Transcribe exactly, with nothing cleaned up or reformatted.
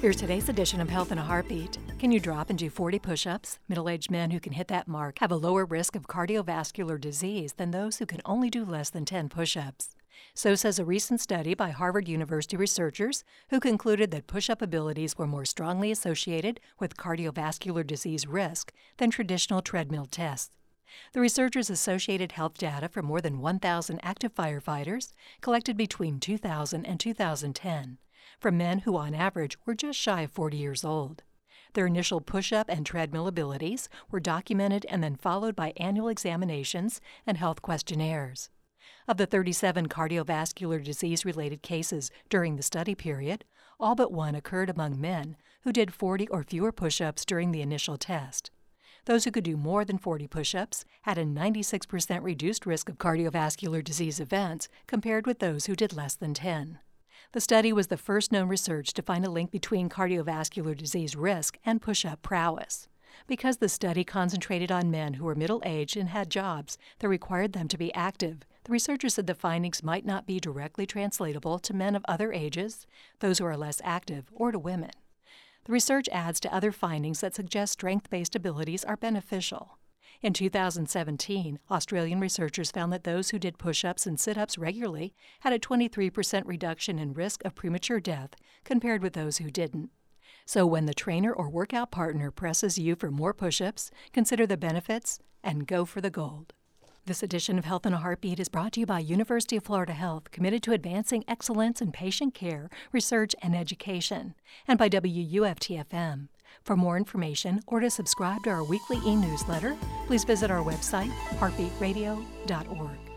Here's today's edition of Health in a Heartbeat. Can you drop and do forty push-ups? Middle-aged men who can hit that mark have a lower risk of cardiovascular disease than those who can only do less than ten push-ups. So says a recent study by Harvard University researchers who concluded that push-up abilities were more strongly associated with cardiovascular disease risk than traditional treadmill tests. The researchers associated health data from more than one thousand active firefighters collected between two thousand and two thousand ten from men who on average were just shy of forty years old. Their initial push-up and treadmill abilities were documented and then followed by annual examinations and health questionnaires. Of the thirty-seven cardiovascular disease-related cases during the study period, all but one occurred among men who did forty or fewer push-ups during the initial test. Those who could do more than forty push-ups had a ninety-six percent reduced risk of cardiovascular disease events compared with those who did less than ten. The study was the first known research to find a link between cardiovascular disease risk and push-up prowess. Because the study concentrated on men who were middle-aged and had jobs that required them to be active, the researchers said the findings might not be directly translatable to men of other ages, those who are less active, or to women. The research adds to other findings that suggest strength-based abilities are beneficial. In two thousand seventeen, Australian researchers found that those who did push-ups and sit-ups regularly had a twenty-three percent reduction in risk of premature death compared with those who didn't. So when the trainer or workout partner presses you for more push-ups, consider the benefits and go for the gold. This edition of Health in a Heartbeat is brought to you by University of Florida Health, committed to advancing excellence in patient care, research, and education, and by W U F T F M. For more information or to subscribe to our weekly e-newsletter, please visit our website, heartbeat radio dot org.